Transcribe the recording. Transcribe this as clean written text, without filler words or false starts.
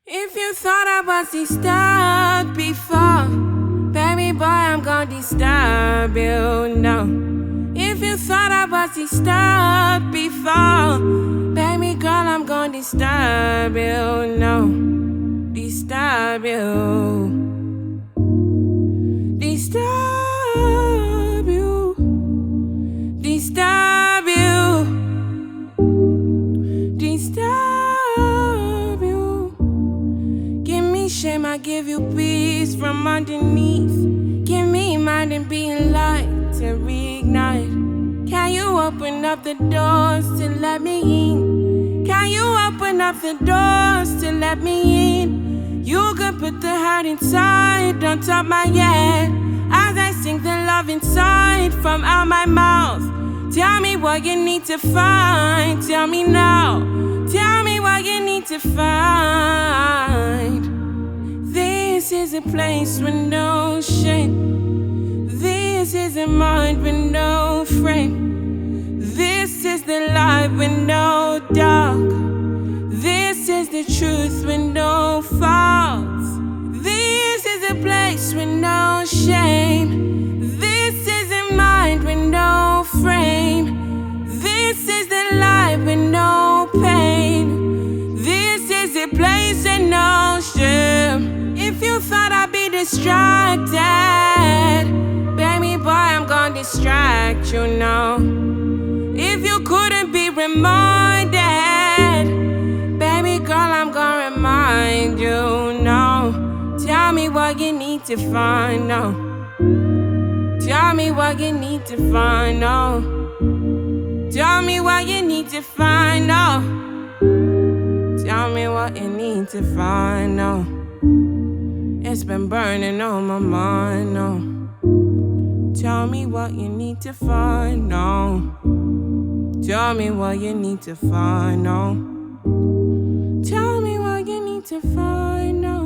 If you thought I was disturbed before, baby boy, I'm gonna disturb you now. If you thought I was disturbed before, baby girl, I'm gonna disturb you now. Disturb you. Disturb you. Disturb you. Disturb you. Give me shame, I give you peace from underneath. Give me mind and being light to reignite. Can you open up the doors to let me in? Can you open up the doors to let me in? You can put the hurt inside on top my head as I sing the love inside from out my mouth. Tell me what you need to find. Tell me now. Tell me what you need to find. This is a place with no shame. This is a mind with no frame. This is the light with no dark. This is the truth with no faults. This is a place with no shame. This is a mind with no frame. This is the light with no pain. This is a place with no shame. If you thought I'd be distracted, baby boy, I'm gonna distract you now. If you couldn't be reminded, baby girl, I'm gonna remind you now. Tell me what you need to find now. Tell me what you need to find now. Tell me what you need to find now. Tell me what you need to find now. It's been burning on my mind now. Tell me what you need to find now. Tell me what you need to find now. Tell me what you need to find now.